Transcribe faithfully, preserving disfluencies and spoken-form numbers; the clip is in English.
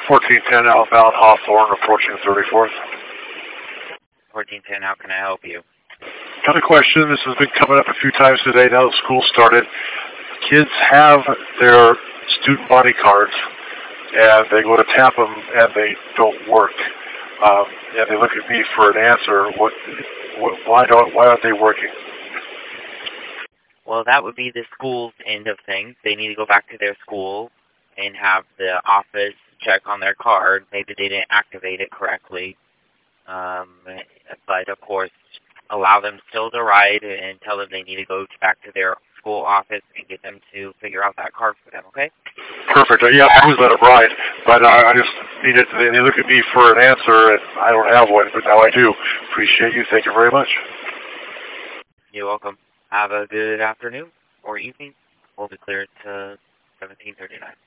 fourteen ten outbound Hawthorne approaching thirty-fourth. fourteen ten, how can I help you? Got a question. This has been coming up a few times today now that school started. Kids have their student body cards, and they go to tap them, and they don't work. Um, and they look at me for an answer. What? what why don't? Why aren't they working? Well, that would be the school's end of things. They need to go back to their school and have the office check on their card. Maybe they didn't activate it correctly. Um, but, of course, allow them still to ride and tell them they need to go to back to their school office and get them to figure out that card for them, okay? Perfect. Uh, yeah, I always let them ride, but uh, I just needed to, they look at me for an answer, and I don't have one, but now I do. Appreciate you. Thank you very much. You're welcome. Have a good afternoon or evening. We'll be cleared to seventeen thirty-nine.